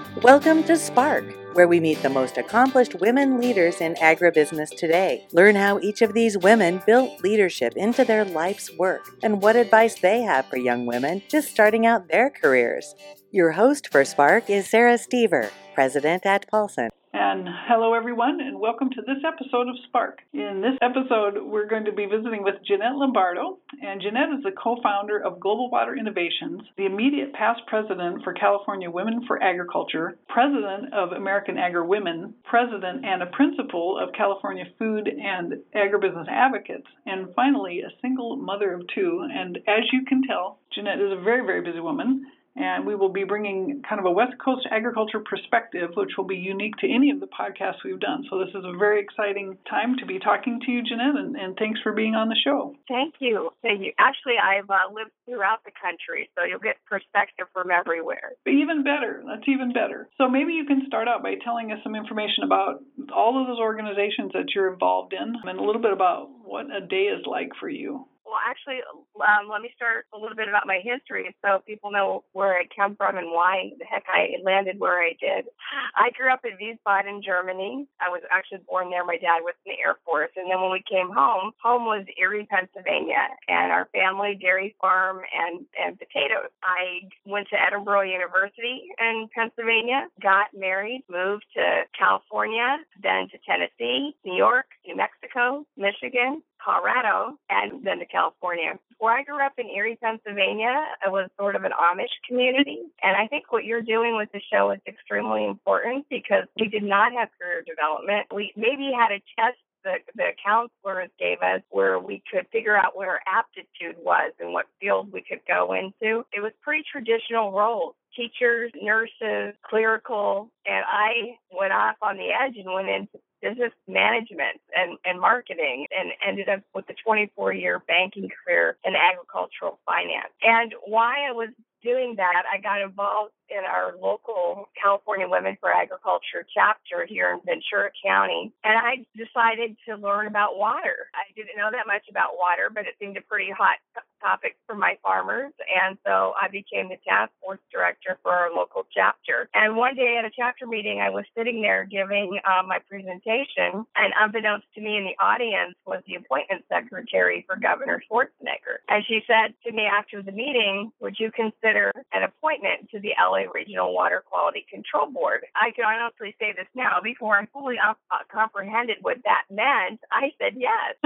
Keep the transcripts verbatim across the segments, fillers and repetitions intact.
Welcome to Spark, where we meet the most accomplished women leaders in agribusiness today. Learn how each of these women built leadership into their life's work and what advice they have for young women just starting out their careers. Your host for Spark is Sarah Stever, president at Paulson. And hello, everyone, and welcome to this episode of Spark. In this episode, we're going to be visiting with Jeanette Lombardo, and Jeanette is the co-founder of Global Water Innovations, the immediate past president for California Women for Agriculture, president of American Agri-Women, president and a principal of California Food and Agribusiness Advocates, and finally, a single mother of two. And as you can tell, Jeanette is a very, very busy woman. And we will be bringing kind of a West Coast agriculture perspective, which will be unique to any of the podcasts we've done. So this is a very exciting time to be talking to you, Jeanette, and, and thanks for being on the show. Thank you. Thank you. Actually, I've uh, lived throughout the country, so you'll get perspective from everywhere. Even better. That's even better. So maybe you can start out by telling us some information about all of those organizations that you're involved in and a little bit about what a day is like for you. Well, actually, um, let me start a little bit about my history so people know where I come from and why the heck I landed where I did. I grew up in Wiesbaden, Germany. I was actually born there. My dad was in the Air Force. And then when we came home, home was Erie, Pennsylvania, and our family, dairy farm and, and potatoes. I went to Edinburgh University in Pennsylvania, got married, moved to California, then to Tennessee, New York, New Mexico, Michigan, Colorado, and then to California. Where I grew up in Erie, Pennsylvania, it was sort of an Amish community. And I think what you're doing with the show is extremely important because we did not have career development. We maybe had a test that the counselors gave us where we could figure out what our aptitude was and what field we could go into. It was pretty traditional roles. Teachers, nurses, clerical, and I went off on the edge and went into business management and, and marketing and ended up with a twenty-four year banking career in agricultural finance. And why I was doing that, I got involved in our local California Women for Agriculture chapter here in Ventura County, and I decided to learn about water. I didn't know that much about water, but it seemed a pretty hot topic for my farmers, and so I became the task force director for our local chapter. And one day at a chapter meeting, I was sitting there giving uh, my presentation, and unbeknownst to me in the audience was the appointment secretary for Governor Schwarzenegger. And she said to me after the meeting, would you consider an appointment to the L A Regional Water Quality Control Board? I can honestly say this now. Before I fully uh, comprehended what that meant, I said yes.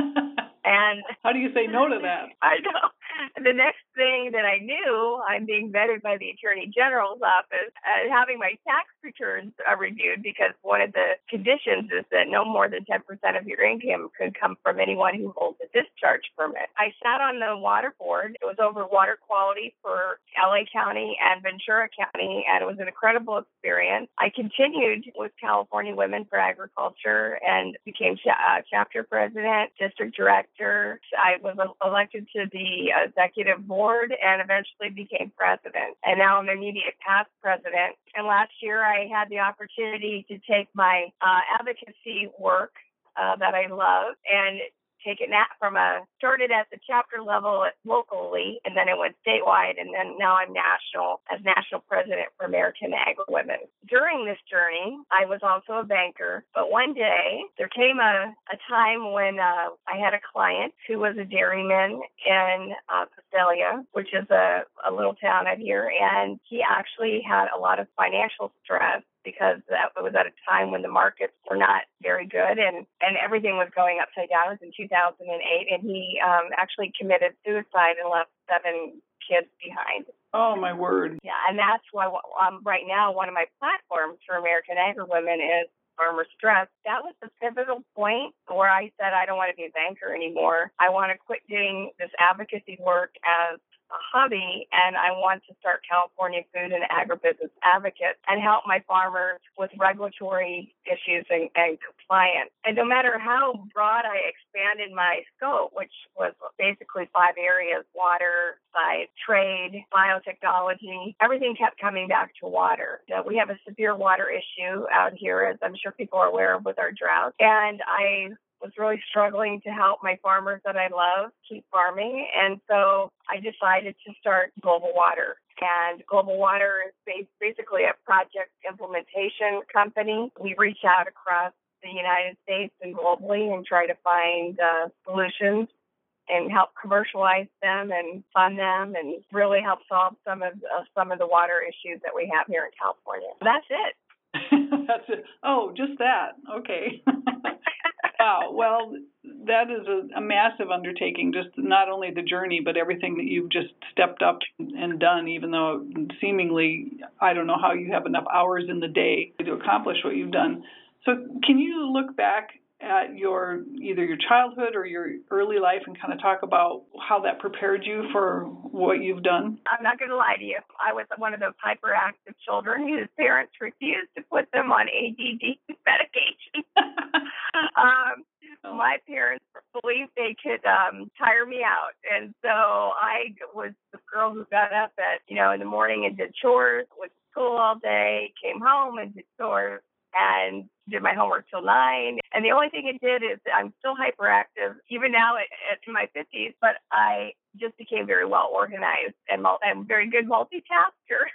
And how do you say no to that? I know. The next thing that I knew, I'm being vetted by the Attorney General's office, uh, having my tax returns uh, reviewed because one of the conditions is that no more than ten percent of your income can come from anyone who holds a discharge permit. I sat on the water board. It was over water quality for L A County and Ventura County, and it was an incredible experience. I continued with California Women for Agriculture and became ch- uh, chapter president, district director. I was elected to the uh, executive board and eventually became president. And now I'm immediate past president. And last year I had the opportunity to take my uh, advocacy work uh, that I love and take it from a, started at the chapter level locally, and then it went statewide, and then now I'm national, as national president for American Agri-Women. During this journey, I was also a banker, but one day there came a, a time when uh, I had a client who was a dairyman in uh, Visalia, which is a, a little town out here, and he actually had a lot of financial stress because that was at a time when the markets were not very good and, and everything was going upside down. It was in two thousand eight, and he um, actually committed suicide and left seven kids behind. Oh, my word. Yeah, and that's why um, right now one of my platforms for American Agri-Women is Farmer Stress. That was the pivotal point where I said I don't want to be a banker anymore. I want to quit doing this advocacy work as a hobby, and I want to start California Food and Agribusiness Advocates and help my farmers with regulatory issues and, and compliance. And no matter how broad I expanded my scope, which was basically five areas, water, science, trade, biotechnology, everything kept coming back to water. So we have a severe water issue out here, as I'm sure people are aware of with our drought. And I was really struggling to help my farmers that I love keep farming. And so I decided to start Global Water. And Global Water is basically a project implementation company. We reach out across the United States and globally and try to find uh, solutions and help commercialize them and fund them and really help solve some of uh, some of the water issues that we have here in California. That's it. That's it. Oh, just that. Okay. Wow. Well, that is a, a massive undertaking, just not only the journey, but everything that you've just stepped up and done, even though seemingly, I don't know how you have enough hours in the day to accomplish what you've done. So can you look back at your either your childhood or your early life and kind of talk about how that prepared you for what you've done? I'm not going to lie to you. I was one of those hyperactive children whose parents refused to put them on A D D medication. um, oh. My parents believed they could um, tire me out. And so I was the girl who got up at, you know, in the morning and did chores, went to school all day, came home and did chores, and did my homework till nine. And the only thing it did is I'm still hyperactive, even now at, at in my fifties, but I just became very well organized and mul- I'm very good multitasker.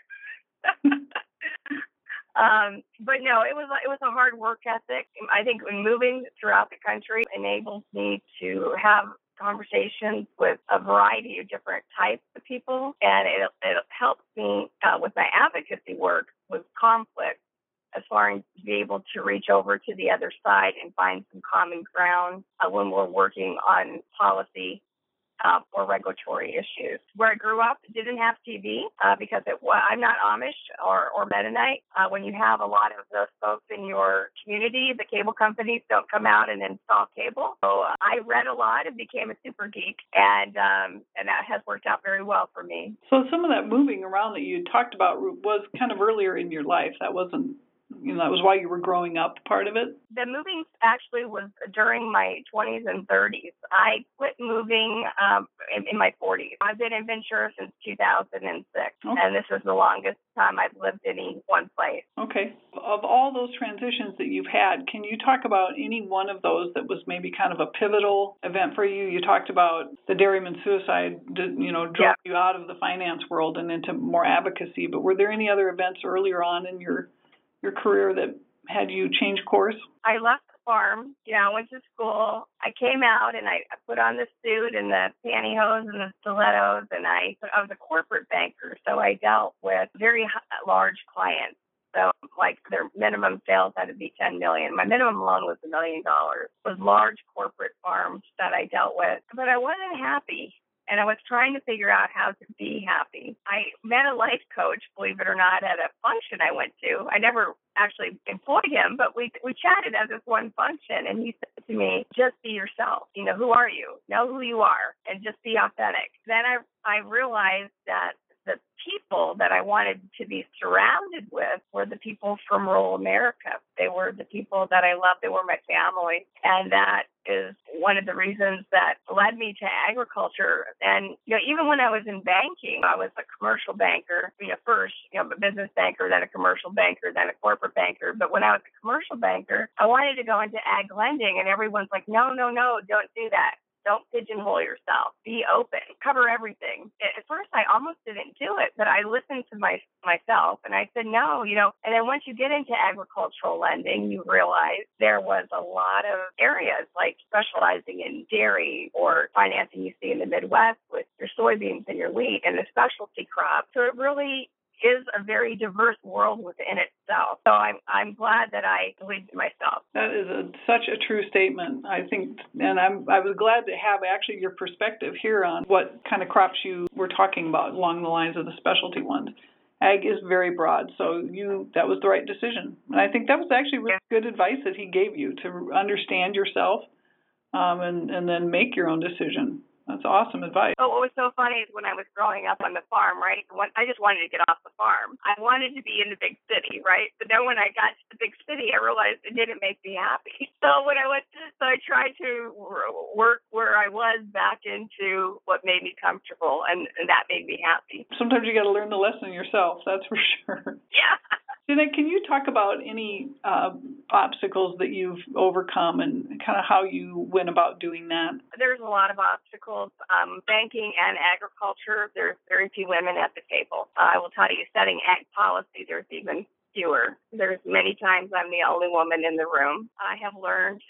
um, but no, it was it was a hard work ethic. I think when moving throughout the country enables me to have conversations with a variety of different types of people, and it, it helps me uh, with my advocacy work with conflict, as far as to be able to reach over to the other side and find some common ground uh, when we're working on policy uh, or regulatory issues. Where I grew up, didn't have T V uh, because it, well, I'm not Amish or, or Mennonite. Uh, when you have a lot of those folks in your community, the cable companies don't come out and install cable. So uh, I read a lot and became a super geek, and um, and that has worked out very well for me. So some of that moving around that you talked about was kind of earlier in your life. That wasn't You know, that was while you were growing up, part of it? The moving actually was during my twenties and thirties. I quit moving um, in, in my forties. I've been in Ventura since two thousand six, okay. And this is the longest time I've lived in any one place. Okay. Of all those transitions that you've had, can you talk about any one of those that was maybe kind of a pivotal event for you? You talked about the dairyman suicide, you know, drove yeah. you out of the finance world and into more advocacy, but were there any other events earlier on in your your career that had you change course? I left the farm. You know, I went to school. I came out and I put on the suit and the pantyhose and the stilettos, and I, I was a corporate banker, so I dealt with very large clients. So, like, their minimum sales had to be ten million dollars. My minimum loan was a million dollars. It was large corporate farms that I dealt with, but I wasn't happy. And I was trying to figure out how to be happy. I met a life coach, believe it or not, at a function I went to. I never actually employed him, but we we chatted at this one function, and he said to me, just be yourself. You know, who are you? Know who you are, and just be authentic. Then I I realized that the people that I wanted to be surrounded with were the people from rural America. They were the people that I loved. They were my family. And that is one of the reasons that led me to agriculture. And, you know, even when I was in banking, I was a commercial banker, you know, first, you know, a business banker, then a commercial banker, then a corporate banker. But when I was a commercial banker, I wanted to go into ag lending, and everyone's like, no, no, no, don't do that. Don't pigeonhole yourself. Be open. Cover everything. At first, I almost didn't do it, but I listened to my myself, and I said, no, you know. And then once you get into agricultural lending, you realize there was a lot of areas like specializing in dairy or financing you see in the Midwest with your soybeans and your wheat and the specialty crops. So it really is a very diverse world within itself. So I'm I'm glad that I believed in myself. That is a, such a true statement, I think, and I'm I was glad to have actually your perspective here on what kind of crops you were talking about along the lines of the specialty ones. Ag is very broad, so you that was the right decision. And I think that was actually really good advice that he gave you to understand yourself um, and, and then make your own decision. That's awesome advice. But what was so funny is when I was growing up on the farm, right, when, I just wanted to get off the farm. I wanted to be in the big city, right? But then when I got to the big city, I realized it didn't make me happy. So when I went, so I tried to work where I was back into what made me comfortable, and, and that made me happy. Sometimes you got to learn the lesson yourself, that's for sure. Yeah. Jeanette, can you talk about any uh, obstacles that you've overcome and kind of how you went about doing that? There's a lot of obstacles. Um, banking and agriculture, there's very few women at the table. Uh, I will tell you, setting ag policy, there's even fewer. There's many times I'm the only woman in the room. I have learned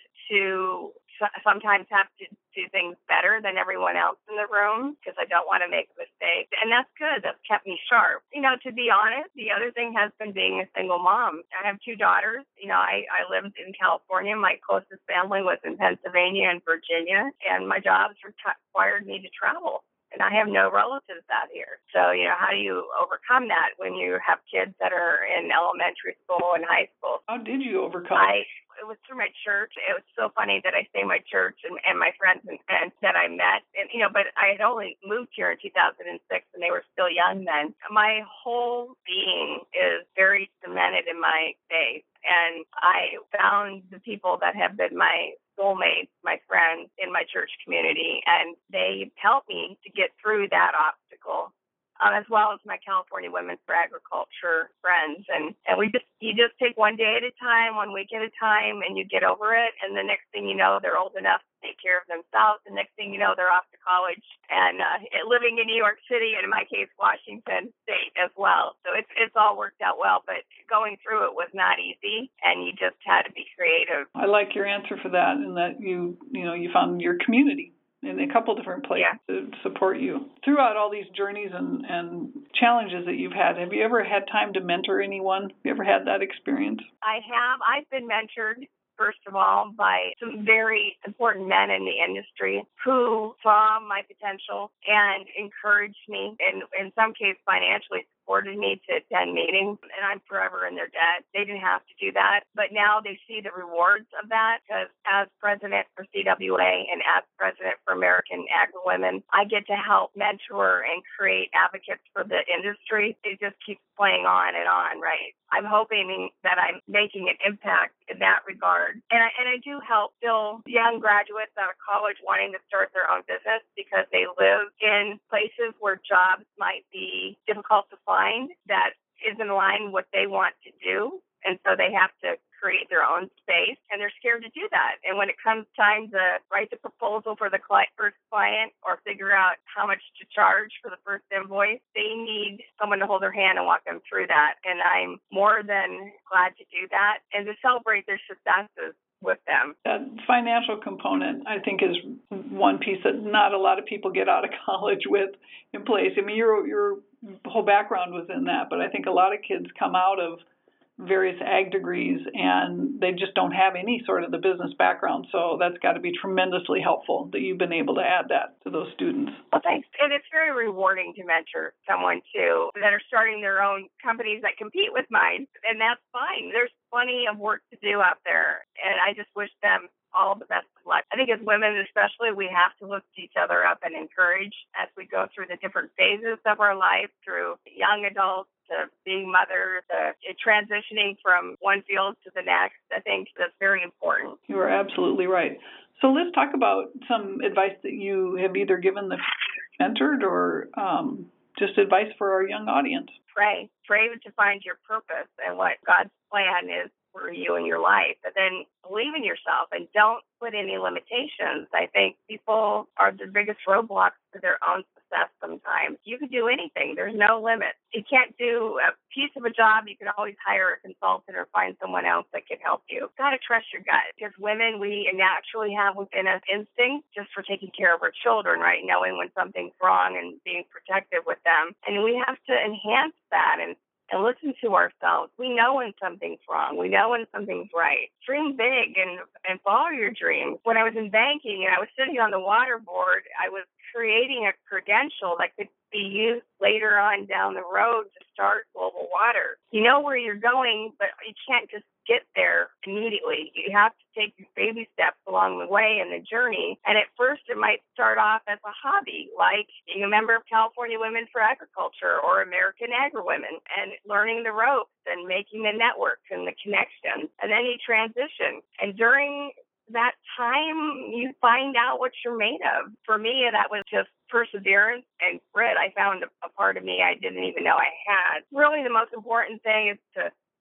to sometimes have to do things better than everyone else in the room because I don't want to make mistakes. And that's good. That's kept me sharp. You know, to be honest, the other thing has been being a single mom. I have two daughters. You know, I, I lived in California. My closest family was in Pennsylvania and Virginia, and my jobs required me to travel. And I have no relatives out here. So, you know, how do you overcome that when you have kids that are in elementary school and high school? How did you overcome I, it was through my church. It was so funny that I say my church and, and my friends and, and that I met. And, you know, but I had only moved here in two thousand six and they were still young then. My whole being is very cemented in my faith. And I found the people that have been my soulmates, my friends in my church community, and they helped me to get through that obstacle, um, as well as my California Women for Agriculture friends. And, and we just, you just take one day at a time, one week at a time, and you get over it. And the next thing you know, they're old enough to take care of themselves. The next thing you know, they're off to college and uh, living in New York City, and in my case, Washington State as well. So it's it's all worked out well, but going through it was not easy, and you just had to be creative. I like your answer for that, and that you you know you found your community in a couple different places yeah. to support you throughout all these journeys and, and challenges that you've had. Have you ever had time to mentor anyone? Have you ever had that experience? I have. I've been mentored, first of all, by some very important men in the industry who saw my potential and encouraged me, and in some cases financially supported me to attend meetings, and I'm forever in their debt. They didn't have to do that, but now they see the rewards of that, because as president for C W A and as president for American Agri-Women, I get to help mentor and create advocates for the industry. It just keeps playing on and on, right? I'm hoping that I'm making an impact in that regard. And I, and I do help still young graduates out of college wanting to start their own business because they live in places where jobs might be difficult to find that isn't in line with what they want to do. And so they have to create their own space, and they're scared to do that. And when it comes time to write the proposal for the first client or figure out how much to charge for the first invoice, they need someone to hold their hand and walk them through that. And I'm more than glad to do that and to celebrate their successes with them. That financial component, I think, is one piece that not a lot of people get out of college with in place. I mean, your your whole background was in that, but I think a lot of kids come out of various ag degrees and they just don't have any sort of the business background. So that's got to be tremendously helpful that you've been able to add that to those students. Well, thanks. And it's very rewarding to mentor someone, too, that are starting their own companies that compete with mine. And that's fine. There's plenty of work to do out there. And I just wish them all the best of luck. I think as women especially, we have to lift each other up and encourage as we go through the different phases of our life, through young adults to being mothers, to transitioning from one field to the next. I think that's very important. You are absolutely right. So let's talk about some advice that you have either given the mentored or um, just advice for our young audience. Pray. Pray to find your purpose and what God's plan is for you in your life. But then believe in yourself and don't put any limitations. I think people are the biggest roadblocks to their own success sometimes. You can do anything. There's no limit. You can't do a piece of a job. You can always hire a consultant or find someone else that can help you. You've got to trust your gut, because women, we naturally have within us instinct just for taking care of our children, right? Knowing when something's wrong and being protective with them. And we have to enhance that and and listen to ourselves. We know when something's wrong. We know when something's right. Dream big and, and follow your dreams. When I was in banking and I was sitting on the water board, I was creating a credential that could be used later on down the road to start Global Water. You know where you're going, but you can't just get there immediately. You have to take your baby steps along the way in the journey. And at first, it might start off as a hobby, like being a member of California Women for Agriculture or American Agri-Women, and learning the ropes and making the networks and the connections. And then you transition. And during that time, you find out what you're made of. For me, that was just perseverance and grit. I found a, a part of me I didn't even know I had. Really, the most important thing is to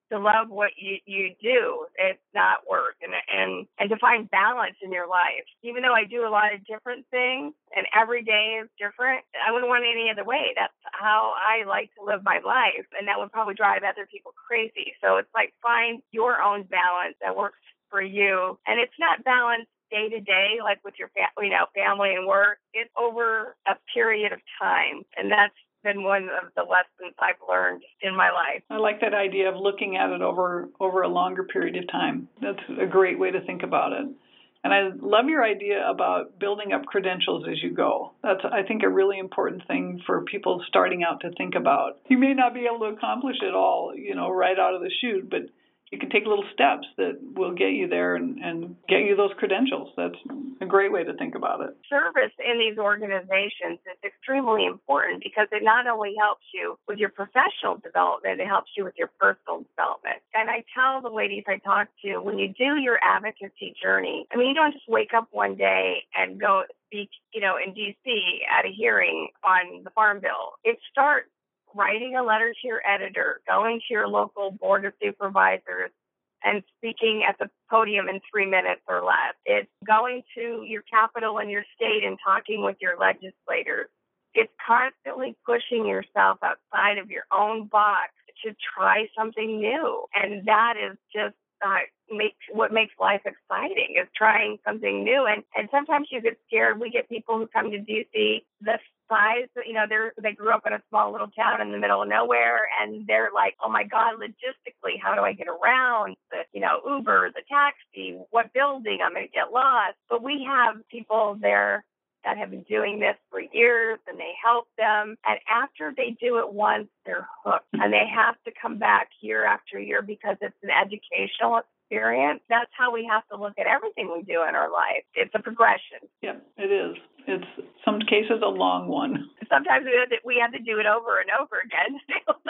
to love what you, you do. It's not work. And, and, and to find balance in your life. Even though I do a lot of different things and every day is different, I wouldn't want it any other way. That's how I like to live my life. And that would probably drive other people crazy. So it's like find your own balance that works for you. And it's not balanced day to day, like with your fa- you know, family and work. It's over a period of time. And that's been one of the lessons I've learned in my life. I like that idea of looking at it over over a longer period of time. That's a great way to think about it. And I love your idea about building up credentials as you go. That's, I think, a really important thing for people starting out to think about. You may not be able to accomplish it all, you know, right out of the chute, but you can take little steps that will get you there and, and get you those credentials. That's a great way to think about it. Service in these organizations is extremely important because it not only helps you with your professional development, it helps you with your personal development. And I tell the ladies I talk to, when you do your advocacy journey, I mean, you don't just wake up one day and go speak, you know, in D C at a hearing on the Farm Bill. It starts writing a letter to your editor, going to your local board of supervisors, and speaking at the podium in three minutes or less. It's going to your capital and your state and talking with your legislators. It's constantly pushing yourself outside of your own box to try something new. And that is just uh, makes what makes life exciting is trying something new. And, and sometimes you get scared. We get people who come to D C the size, you know, they're, they grew up in a small little town in the middle of nowhere, and they're like, oh my God, logistically, how do I get around? The, you know, Uber, the taxi, what building? I'm going to get lost. But we have people there that have been doing this for years, and they help them. And after they do it once, they're hooked, and they have to come back year after year because it's an educational experience. That's how we have to look at everything we do in our life. It's a progression. Yeah, it is. It's, some cases, a long one. Sometimes we have to, we have to do it over and over again.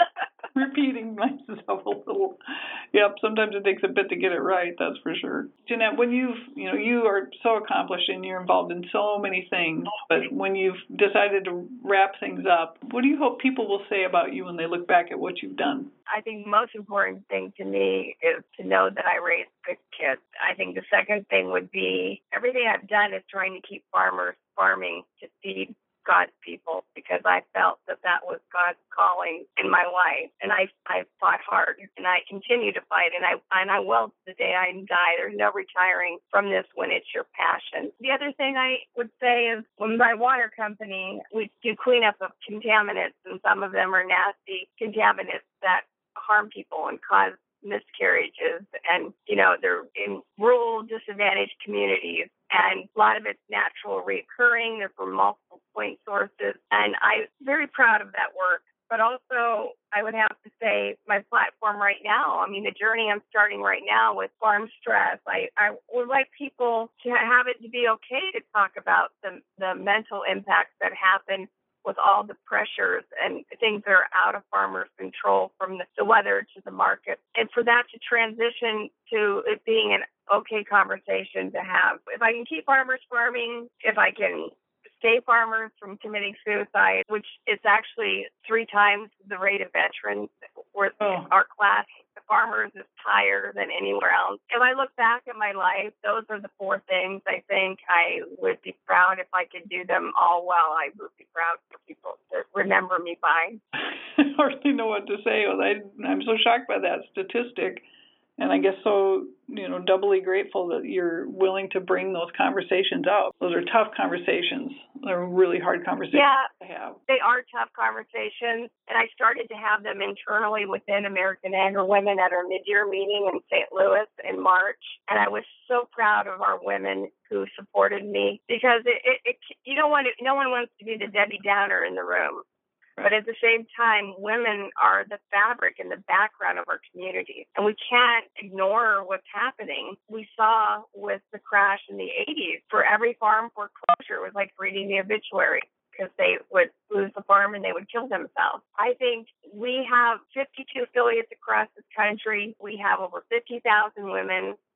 Repeating myself a little. Yep, sometimes it takes a bit to get it right, that's for sure. Jeanette, when you've, you know, you are so accomplished and you're involved in so many things, but when you've decided to wrap things up, what do you hope people will say about you when they look back at what you've done? I think the most important thing to me is to know that I raised good kids. I think the second thing would be everything I've done is trying to keep farmers farming to feed God's people, because I felt that that was God's calling in my life, and I I fought hard, and I continue to fight, and I and I will to the day I die. There's no retiring from this when it's your passion. The other thing I would say is, when my water company, we do cleanup of contaminants, and some of them are nasty contaminants that harm people and cause miscarriages, and you know, they're in rural disadvantaged communities, and a lot of it's natural recurring. They're from multiple point sources, and I'm very proud of that work. But also, I would have to say my platform right now, I mean, the journey I'm starting right now with farm stress, I, I would like people to have it to be okay to talk about the, the mental impacts that happen with all the pressures and things that are out of farmers' control, from the, the weather to the market, and for that to transition to it being an okay conversation to have. If I can keep farmers farming, if I can stay farmers from committing suicide, which is actually three times the rate of veterans, where oh. our class of farmers is higher than anywhere else. If I look back at my life, those are the four things I think I would be proud if I could do them all well. I would be proud for people to remember me by. I hardly know what to say. I, I'm so shocked by that statistic. And I guess so, you know, doubly grateful that you're willing to bring those conversations out. Those are tough conversations. They're really hard conversations yeah, to have. They are tough conversations. And I started to have them internally within American Agri-Women at our mid-year meeting in Saint Louis in March. And I was so proud of our women who supported me, because it, it, it you don't want to, no one wants to be the Debbie Downer in the room. But at the same time, women are the fabric and the background of our communities, and we can't ignore what's happening. We saw with the crash in the eighties, for every farm foreclosure, it was like reading the obituary, because they would lose the farm and they would kill themselves. I think we have fifty-two affiliates across this country. We have over fifty thousand women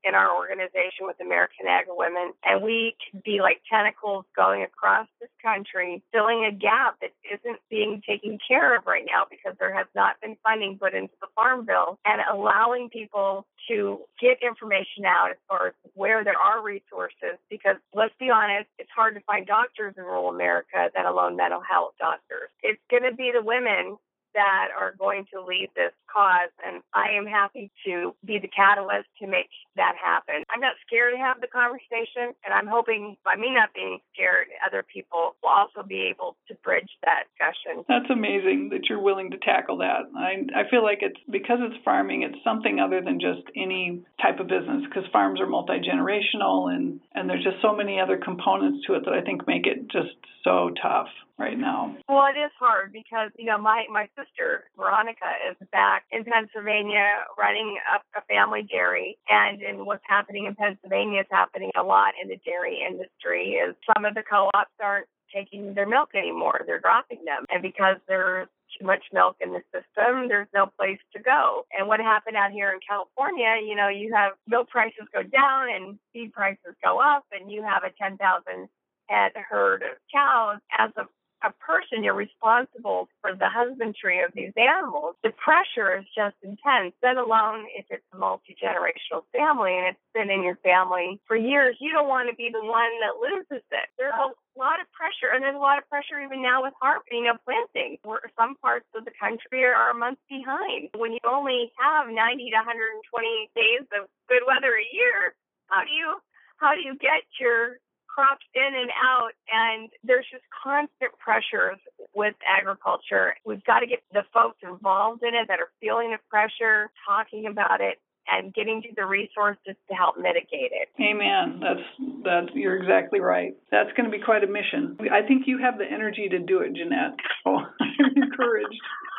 in our organization with American Agri Women, and we could be like tentacles going across this country, filling a gap that isn't being taken care of right now because there has not been funding put into the Farm Bill, and allowing people to get information out as far as where there are resources, because let's be honest, it's hard to find doctors in rural America, let alone mental health doctors. It's going to be the women that are going to lead this cause, and I am happy to be the catalyst to make that happen. I'm not scared to have the conversation, and I'm hoping by me not being scared, other people will also be able to bridge that discussion. That's amazing that you're willing to tackle that. I I feel like it's because it's farming, it's something other than just any type of business, because farms are multi-generational, and, and there's just so many other components to it that I think make it just so tough right now. Well, it is hard because, you know, my, my sister, Veronica, is back in Pennsylvania running up a family dairy. And in what's happening in Pennsylvania is happening a lot in the dairy industry is some of the co-ops aren't taking their milk anymore. They're dropping them. And because there's too much milk in the system, there's no place to go. And what happened out here in California, you know, you have milk prices go down and feed prices go up, and you have a ten thousand head herd of cows. As a a person, you're responsible for the husbandry of these animals. The pressure is just intense, let alone if it's a multi-generational family and it's been in your family for years. You don't want to be the one that loses it. There's a lot of pressure, and there's a lot of pressure even now with harvest, you know, planting, where some parts of the country are a month behind. When you only have ninety to one hundred twenty days of good weather a year, how do you, how do you get your crops in and out? And there's just constant pressures with agriculture. We've got to get the folks involved in it that are feeling the pressure, talking about it, and getting to the resources to help mitigate it. Amen. That's that. You're exactly right. That's going to be quite a mission. I think you have the energy to do it, Jeanette. So I'm encouraged.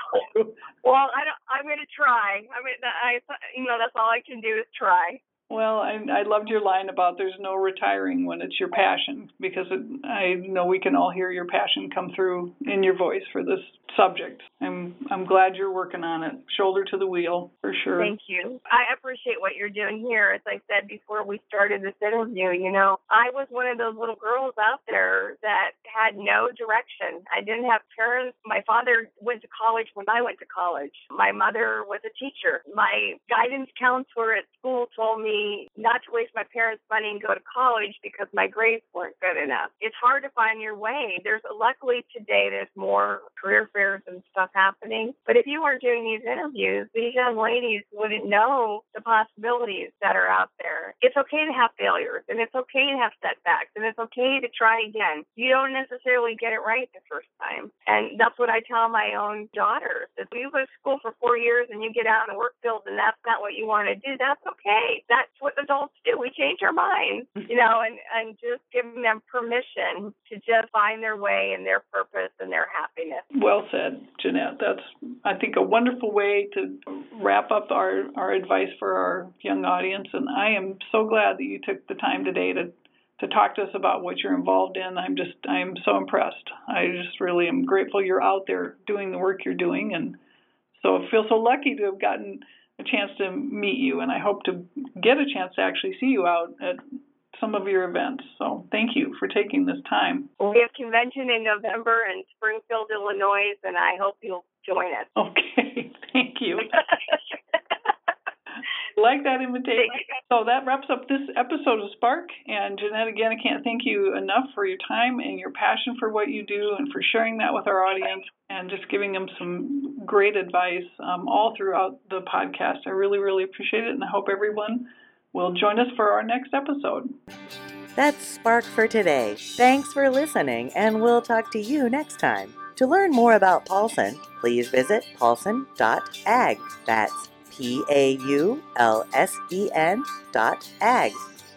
Well, I don't, I'm going to try. I mean, I, you know, that's all I can do is try. Well, I, I loved your line about there's no retiring when it's your passion, because it, I know we can all hear your passion come through in your voice for this subject. I'm I'm glad you're working on it, shoulder to the wheel, for sure. Thank you. I appreciate what you're doing here. As I said before we started this interview, you know, I was one of those little girls out there that had no direction. I didn't have parents. My father went to college when I went to college. My mother was a teacher. My guidance counselor at school told me not to waste my parents' money and go to college because my grades weren't good enough. It's hard to find your way. There's luckily today there's more career fairs and stuff happening. But if you weren't doing these interviews, these young ladies wouldn't know the possibilities that are out there. It's okay to have failures, and it's okay to have setbacks, and it's okay to try again. You don't necessarily get it right the first time. And that's what I tell my own daughters. If you go to school for four years and you get out in the work field and that's not what you want to do, that's okay. That's what adults do. We change our minds, you know, and, and just giving them permission to just find their way and their purpose and their happiness. Well said, Jeanette. That's, I think, a wonderful way to wrap up our, our advice for our young audience. And I am so glad that you took the time today to to talk to us about what you're involved in. I'm just, I'm so impressed. I just really am grateful you're out there doing the work you're doing. And so I feel so lucky to have gotten a chance to meet you, and I hope to get a chance to actually see you out at some of your events. So thank you for taking this time. We have convention in November in Springfield, Illinois, and I hope you'll join us. Okay, thank you. Like that invitation. So that wraps up this episode of Spark. And Jeanette, again, I can't thank you enough for your time and your passion for what you do and for sharing that with our audience and just giving them some great advice um, all throughout the podcast. I really, really appreciate it, and I hope everyone will join us for our next episode. That's Spark for today. Thanks for listening, and we'll talk to you next time. To learn more about Paulson, please visit paulson dot ag. That's P A U L S E N dot ag.